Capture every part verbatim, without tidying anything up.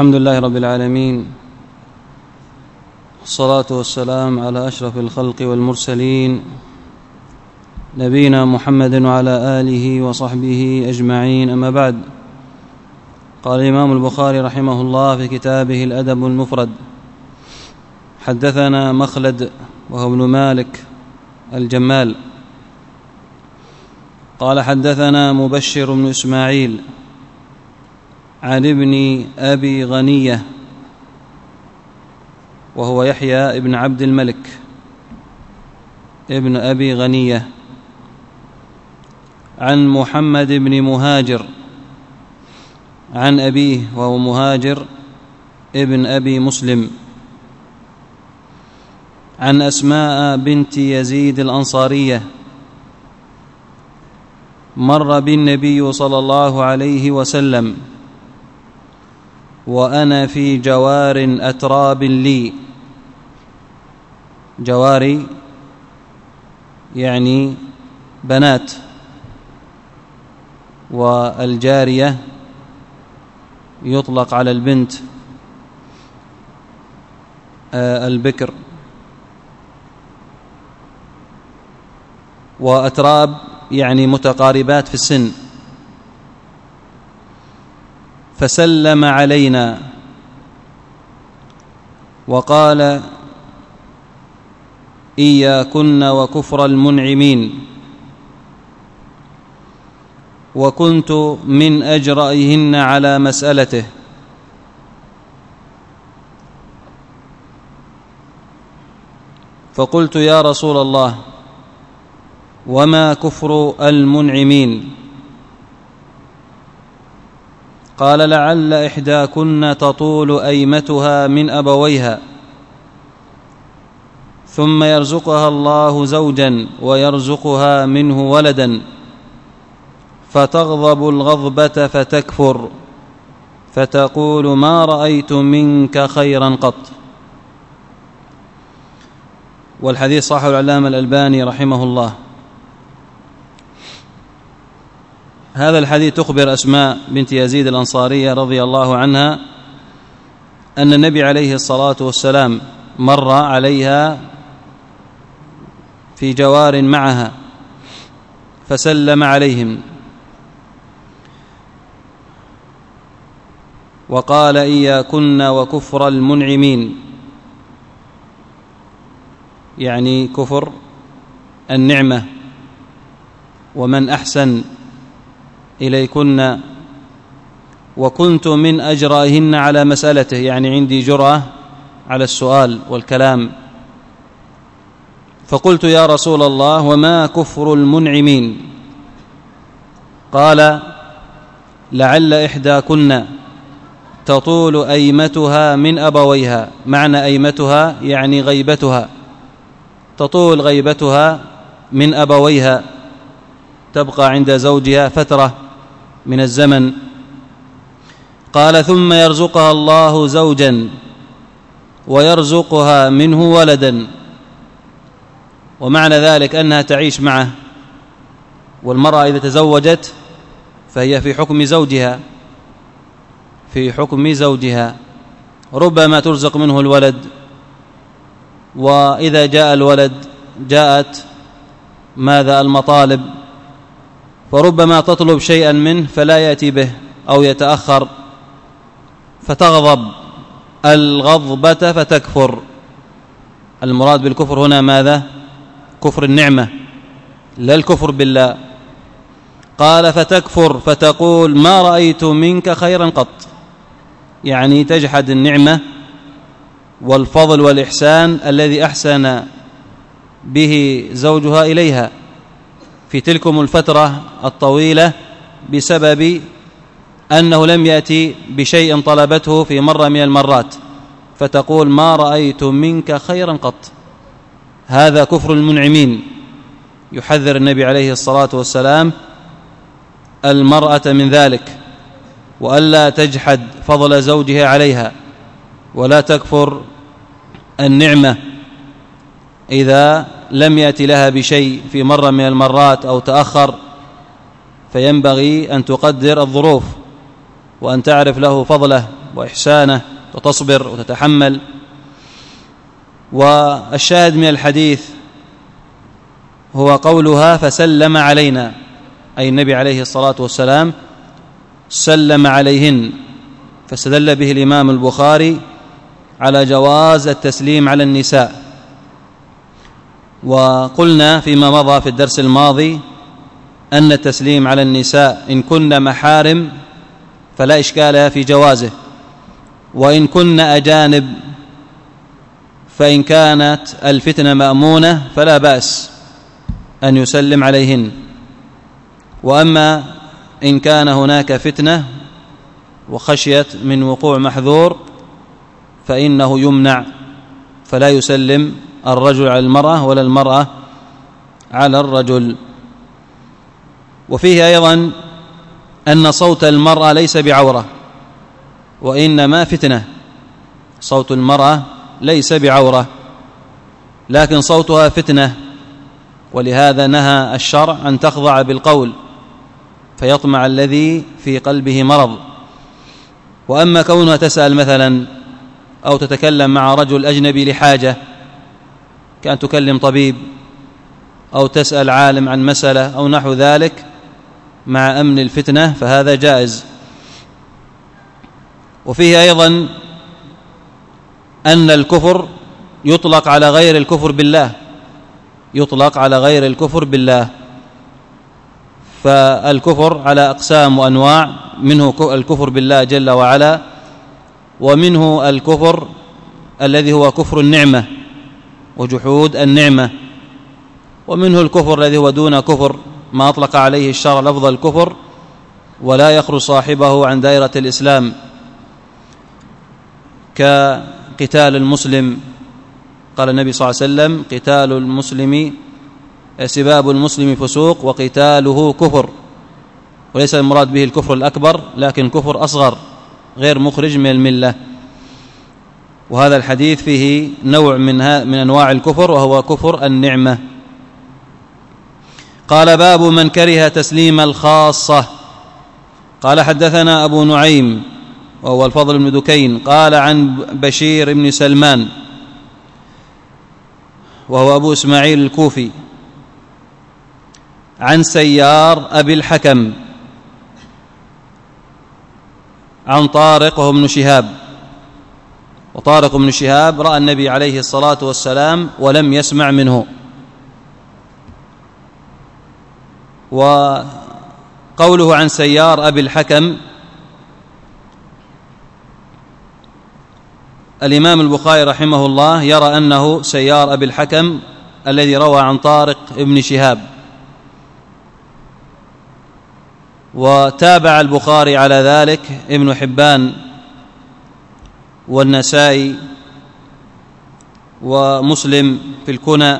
الحمد لله رب العالمين، والصلاة والسلام على أشرف الخلق والمرسلين نبينا محمد وعلى آله وصحبه أجمعين، أما بعد. قال الإمام البخاري رحمه الله في كتابه الأدب المفرد: حدثنا مخلد وهو ابن مالك الجمال قال حدثنا مبشر بن إسماعيل عن ابن أبي غنية وهو يحيى ابن عبد الملك ابن أبي غنية عن محمد بن مهاجر عن أبيه وهو مهاجر ابن أبي مسلم عن أسماء بنت يزيد الأنصارية: مر بالنبي صلى الله عليه وسلم وأنا في جوار أتراب لي. جواري يعني بنات، والجارية يطلق على البنت البكر، وأتراب يعني متقاربات في السن. فسلم علينا وقال: إياكن وكفر المنعمين. وكنت من أجرئهن على مسألته، فقلت: يا رسول الله، وما كفر المنعمين؟ قال: لعل إحداكن تطول أيمتها من أبويها، ثم يرزقها الله زوجا ويرزقها منه ولدا، فتغضب الغضبة فتكفر، فتقول: ما رأيت منك خيرا قط. والحديث صححه العلامة الألباني رحمه الله. هذا الحديث تخبر أسماء بنت يزيد الأنصارية رضي الله عنها أن النبي عليه الصلاة والسلام مر عليها في جوار معها فسلم عليهم وقال: إياكن وكفر المنعمين، يعني كفر النعمة، ومن أحسن إليكن. وكنت من أجرائهن على مسألته، يعني عندي جرأة على السؤال والكلام. فقلت: يا رسول الله، وما كفر المنعمين؟ قال: لعل إحداكن تطول أيمتها من أبويها. معنى أيمتها يعني غيبتها، تطول غيبتها من أبويها، تبقى عند زوجها فترة من الزمن. قال: ثم يرزقها الله زوجا ويرزقها منه ولدا. ومعنى ذلك أنها تعيش معه، والمرأة إذا تزوجت فهي في حكم زوجها في حكم زوجها ربما ترزق منه الولد، وإذا جاء الولد جاءت ماذا المطالب، فربما تطلب شيئا منه فلا يأتي به أو يتأخر، فتغضب الغضبة فتكفر. المراد بالكفر هنا ماذا؟ كفر النعمة، لا الكفر بالله. قال: فتكفر، فتقول: ما رأيت منك خيرا قط، يعني تجحد النعمة والفضل والإحسان الذي أحسن به زوجها إليها في تلكم الفترة الطويلة، بسبب أنه لم يأتي بشيء طلبته في مرة من المرات، فتقول: ما رأيت منك خيرا قط. هذا كفر المنعمين. يحذر النبي عليه الصلاة والسلام المرأة من ذلك، وألا تجحد فضل زوجها عليها، ولا تكفر النعمة إذا لم يأتي لها بشيء في مرة من المرات أو تأخر، فينبغي أن تقدر الظروف وأن تعرف له فضله وإحسانه وتصبر وتتحمل. والشاهد من الحديث هو قولها فسلم علينا، أي النبي عليه الصلاة والسلام سلم عليهن، فاستدل به الإمام البخاري على جواز التسليم على النساء. وقلنا فيما مضى في الدرس الماضي أن التسليم على النساء إن كن محارم فلا إشكال في جوازه، وإن كن أجانب فإن كانت الفتنة مأمونة فلا بأس أن يسلم عليهن. وأما إن كان هناك فتنة وخشية من وقوع محذور فإنه يمنع، فلا يسلم الرجل على المرأة ولا المرأة على الرجل. وفيه أيضا أن صوت المرأة ليس بعورة وإنما فتنة. صوت المرأة ليس بعورة لكن صوتها فتنة، ولهذا نهى الشرع أن تخضع بالقول فيطمع الذي في قلبه مرض. وأما كونها تسأل مثلا أو تتكلم مع رجل أجنبي لحاجة كأن تكلم طبيب أو تسأل عالم عن مسألة أو نحو ذلك مع أمن الفتنة فهذا جائز. وفيه أيضا أن الكفر يطلق على غير الكفر بالله، يطلق على غير الكفر بالله. فالكفر على أقسام وأنواع، منه الكفر بالله جل وعلا، ومنه الكفر الذي هو كفر النعمة وجحود النعمة، ومنه الكفر الذي هو دون كفر ما أطلق عليه الشرع لفظ الكفر ولا يخرج صاحبه عن دائرة الإسلام، كقتال المسلم. قال النبي صلى الله عليه وسلم قتال المسلم سباب المسلم فسوق وقتاله كفر، وليس المراد به الكفر الأكبر لكن كفر أصغر غير مخرج من الملة. وهذا الحديث فيه نوع من من أنواع الكفر وهو كفر النعمة. قال باب من كره تسليم الخاصة. قال حدثنا أبو نعيم وهو الفضل بن دكين قال عن بشير بن سلمان وهو أبو إسماعيل الكوفي عن سيار أبي الحكم عن طارق وهو ابن شهاب. وطارق بن شهاب رأى النبي عليه الصلاة والسلام ولم يسمع منه. وقوله عن سيار أبي الحكم، الإمام البخاري رحمه الله يرى أنه سيار أبي الحكم الذي روى عن طارق ابن شهاب، وتابع البخاري على ذلك ابن حبان والنسائي ومسلم في الكنى.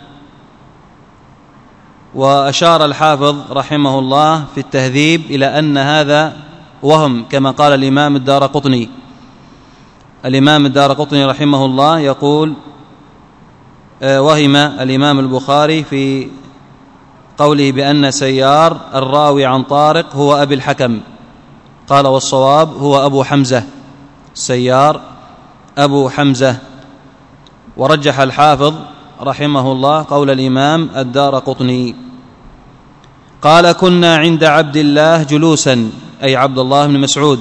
وأشار الحافظ رحمه الله في التهذيب إلى أن هذا وهم، كما قال الإمام الدارقطني. الإمام الدارقطني رحمه الله يقول وهم الإمام البخاري في قوله بأن سيار الراوي عن طارق هو أبي الحكم، قال والصواب هو أبو حمزة، سيار أبو حمزة. ورجح الحافظ رحمه الله قول الإمام الدارقطني. قال كنا عند عبد الله جلوسا، أي عبد الله بن مسعود،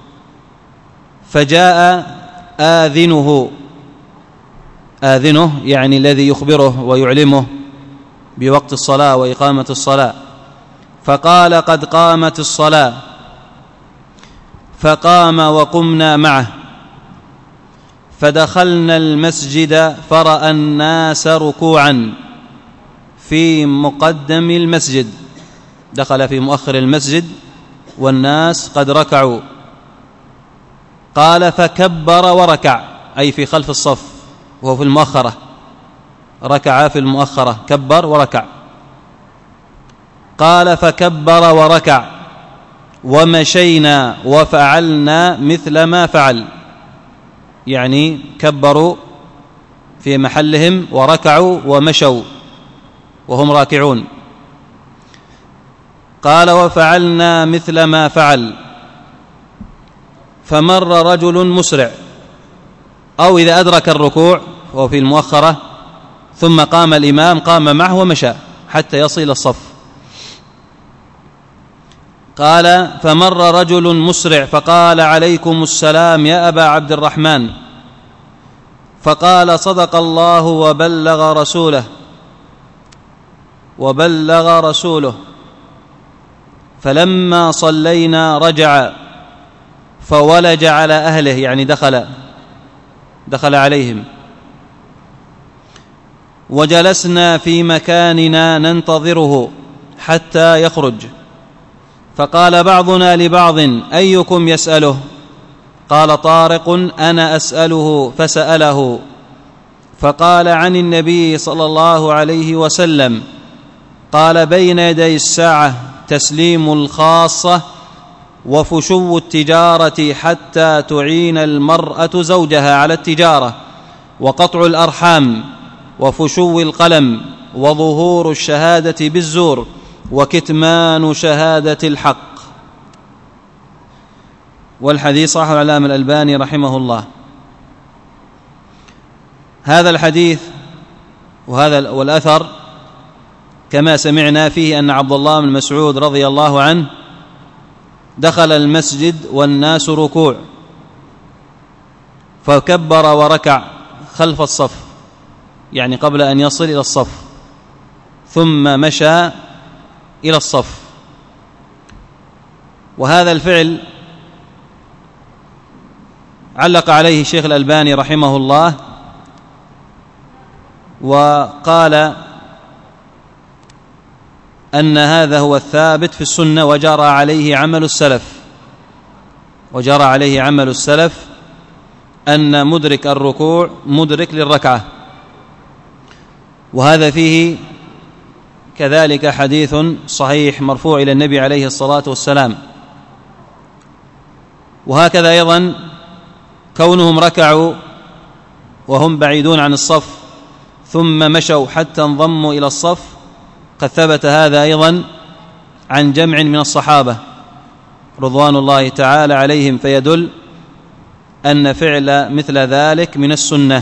فجاء آذنه، آذنه يعني الذي يخبره ويعلمه بوقت الصلاة وإقامة الصلاة، فقال قد قامت الصلاة، فقام وقمنا معه، فدخلنا المسجد فرأى الناس ركوعا في مقدم المسجد، دخل في مؤخر المسجد والناس قد ركعوا. قال فكبر وركع، أي في خلف الصف وهو في المؤخرة، ركع في المؤخرة، كبر وركع. قال فكبر وركع ومشينا وفعلنا مثل ما فعل، يعني كبروا في محلهم وركعوا ومشوا وهم راكعون. قال وفعلنا مثل ما فعل، فمر رجل مسرع، أو إذا أدرك الركوع وهو في المؤخرة ثم قام الإمام قام معه ومشى حتى يصل إلى الصف. قال: فمر رجل مسرع فقال: عليكم السلام يا أبا عبد الرحمن. فقال: صدق الله وبلغ رسوله وبلغ رسوله. فلما صلينا رجع فولج على أهله، يعني دخل دخل عليهم، وجلسنا في مكاننا ننتظره حتى يخرج. فقال بعضنا لبعض: أيكم يسأله؟ قال طارق: أنا أسأله. فسأله فقال: عن النبي صلى الله عليه وسلم. قال: بين يدي الساعة تسليم الخاصة وفشو التجارة حتى تعين المرأة زوجها على التجارة، وقطع الأرحام، وفشو القلم، وظهور الشهادة بالزور، وكتمان شهادة الحق. والحديث صححه العلامة الألباني رحمه الله. هذا الحديث وهذا والأثر كما سمعنا فيه أن عبد الله بن مسعود رضي الله عنه دخل المسجد والناس ركوع، فكبر وركع خلف الصف، يعني قبل أن يصل إلى الصف، ثم مشى إلى الصف. وهذا الفعل علق عليه الشيخ الألباني رحمه الله وقال أن هذا هو الثابت في السنة، وجرى عليه عمل السلف وجرى عليه عمل السلف أن مدرك الركوع مدرك للركعة. وهذا فيه كذلك حديث صحيح مرفوع إلى النبي عليه الصلاة والسلام. وهكذا أيضا كونهم ركعوا وهم بعيدون عن الصف ثم مشوا حتى انضموا إلى الصف، قد ثبت هذا أيضا عن جمع من الصحابة رضوان الله تعالى عليهم، فيدل أن فعل مثل ذلك من السنة.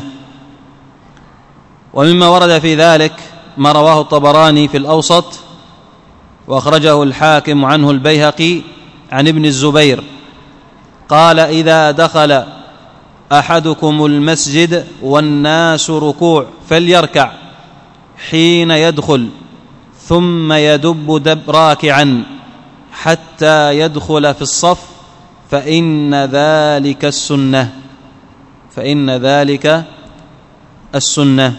ومما ورد في ذلك ما رواه الطبراني في الأوسط وأخرجه الحاكم عنه البيهقي عن ابن الزبير قال: إذا دخل أحدكم المسجد والناس ركوع فليركع حين يدخل ثم يدب دب راكعا حتى يدخل في الصف، فإن ذلك السنة فإن ذلك السنة.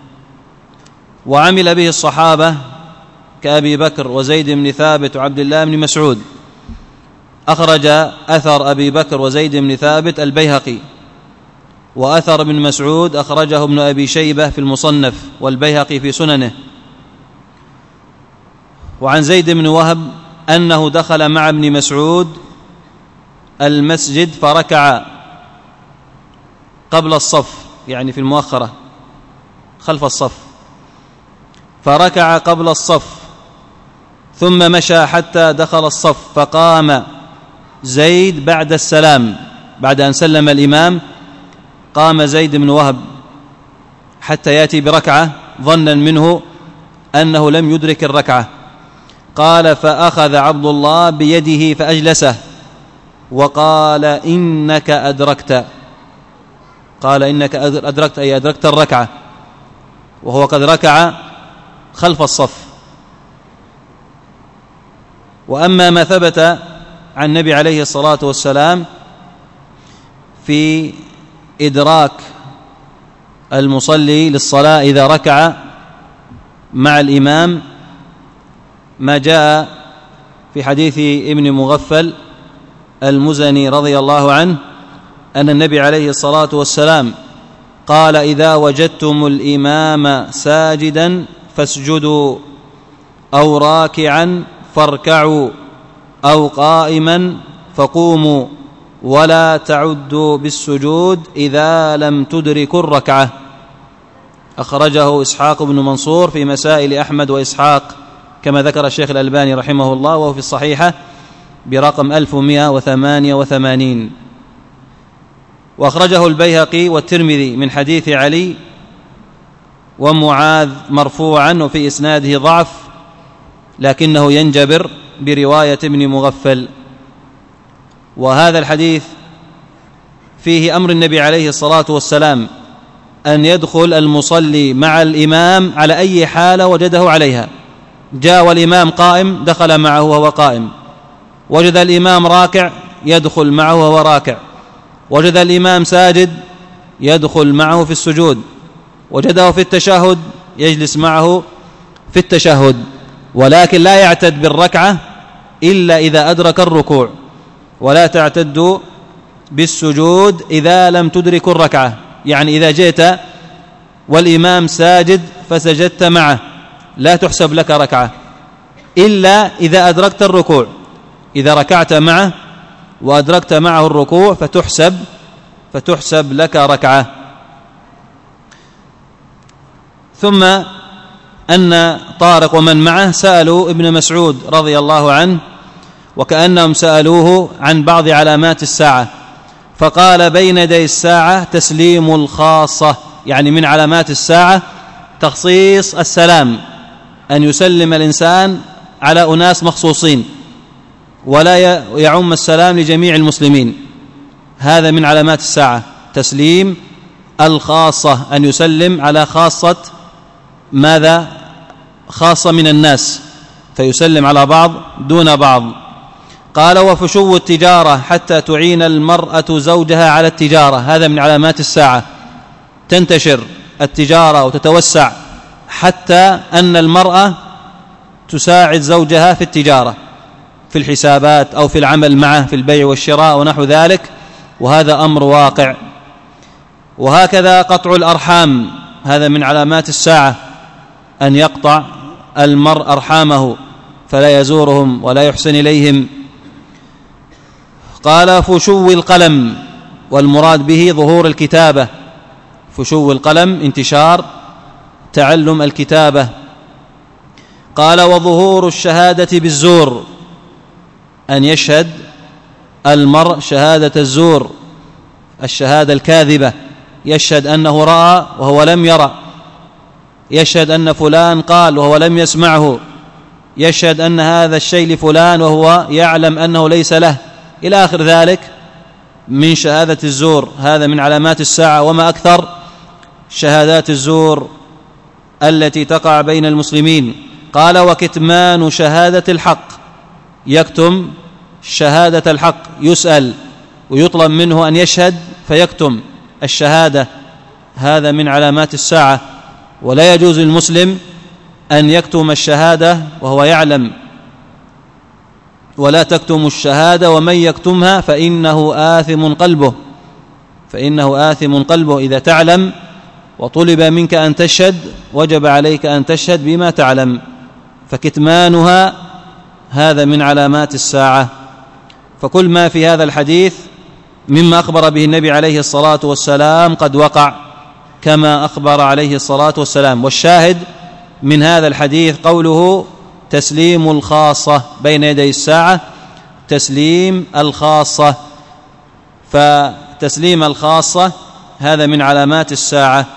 وعمل به الصحابة كأبي بكر وزيد بن ثابت وعبد الله بن مسعود. أخرج أثر أبي بكر وزيد بن ثابت البيهقي، وأثر ابن مسعود أخرجه ابن أبي شيبة في المصنف والبيهقي في سننه. وعن زيد بن وهب أنه دخل مع ابن مسعود المسجد فركع قبل الصف، يعني في المؤخرة خلف الصف، فركع قبل الصف ثم مشى حتى دخل الصف، فقام زيد بعد السلام، بعد أن سلم الإمام قام زيد بن وهب حتى يأتي بركعة ظنا منه أنه لم يدرك الركعة. قال: فأخذ عبد الله بيده فأجلسه وقال: إنك أدركت قال إنك أدركت أي أدركت الركعة، وهو قد ركع خلف الصف. وأما ما ثبت عن النبي عليه الصلاة والسلام في إدراك المصلي للصلاة إذا ركع مع الإمام، ما جاء في حديث ابن مغفل المزني رضي الله عنه أن النبي عليه الصلاة والسلام قال: إذا وجدتم الإمام ساجدا فاسجدوا، أو راكعا فاركعوا، أو قائما فقوموا، ولا تعدوا بالسجود إذا لم تدركوا الركعة. أخرجه إسحاق بن منصور في مسائل أحمد وإسحاق كما ذكر الشيخ الألباني رحمه الله، وهو في الصحيحة برقم ألف ومئة وثمانية وثمانين. وأخرجه البيهقي والترمذي من حديث علي ومعاذ مرفوعا وفي إسناده ضعف، لكنه ينجبر برواية ابن مغفل. وهذا الحديث فيه أمر النبي عليه الصلاة والسلام أن يدخل المصلي مع الإمام على أي حالة وجده عليها. جاء والإمام قائم دخل معه وهو قائم، وجد الإمام راكع يدخل معه وهو راكع، وجد الإمام ساجد يدخل معه في السجود، وجده في التشهد يجلس معه في التشهد، ولكن لا يعتد بالركعة إلا إذا أدرك الركوع، ولا تعتد بالسجود إذا لم تدرك الركعة. يعني إذا جئت والإمام ساجد فسجدت معه لا تحسب لك ركعة إلا إذا أدركت الركوع. إذا ركعت معه وأدركت معه الركوع فتحسب فتحسب لك ركعة. ثم أن طارق ومن معه سألوا ابن مسعود رضي الله عنه، وكأنهم سألوه عن بعض علامات الساعة، فقال بين يدي الساعة تسليم الخاصة، يعني من علامات الساعة تخصيص السلام، أن يسلم الإنسان على أناس مخصوصين ولا يعم السلام لجميع المسلمين. هذا من علامات الساعة، تسليم الخاصة، أن يسلم على خاصة ماذا؟ خاصة من الناس، فيسلم على بعض دون بعض. قال وفشو التجارة حتى تعين المرأة زوجها على التجارة، هذا من علامات الساعة، تنتشر التجارة وتتوسع حتى أن المرأة تساعد زوجها في التجارة، في الحسابات أو في العمل معه في البيع والشراء ونحو ذلك، وهذا أمر واقع. وهكذا قطع الأرحام، هذا من علامات الساعة، أن يقطع المرء أرحامه فلا يزورهم ولا يحسن إليهم. قال فشو القلم، والمراد به ظهور الكتابة، فشو القلم انتشار تعلم الكتابة. قال وظهور الشهادة بالزور، أن يشهد المرء شهادة الزور، الشهادة الكاذبة، يشهد أنه رأى وهو لم يرى، يشهد أن فلان قال وهو لم يسمعه، يشهد أن هذا الشيء لفلان وهو يعلم أنه ليس له، إلى آخر ذلك من شهادة الزور. هذا من علامات الساعة، وما أكثر شهادات الزور التي تقع بين المسلمين. قال وكتمان شهادة الحق، يكتم شهادة الحق، يسأل ويطلب منه أن يشهد فيكتم الشهادة، هذا من علامات الساعة، ولا يجوز للمسلم أن يكتم الشهادة وهو يعلم، ولا تكتم الشهادة ومن يكتمها فإنه آثم قلبه، فإنه آثم قلبه. إذا تعلم وطلب منك أن تشهد وجب عليك أن تشهد بما تعلم، فكتمانها هذا من علامات الساعة. فكل ما في هذا الحديث مما أخبر به النبي عليه الصلاة والسلام قد وقع كما أخبر عليه الصلاة والسلام. والشاهد من هذا الحديث قوله تسليم الخاصة، بين يدي الساعة تسليم الخاصة، فتسليم الخاصة هذا من علامات الساعة.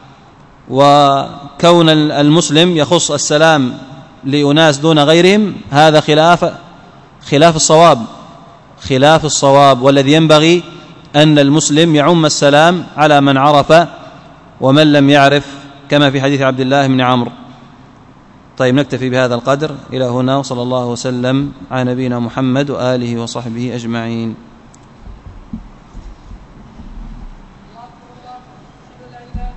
وكون المسلم يخص السلام لأناس دون غيرهم هذا خلاف خلاف الصواب، خلاف الصواب، والذي ينبغي أن المسلم يعم السلام على من عرف ومن لم يعرف، كما في حديث عبد الله بن عمرو. طيب نكتفي بهذا القدر إلى هنا، وصلى الله وسلم على نبينا محمد وآله وصحبه أجمعين.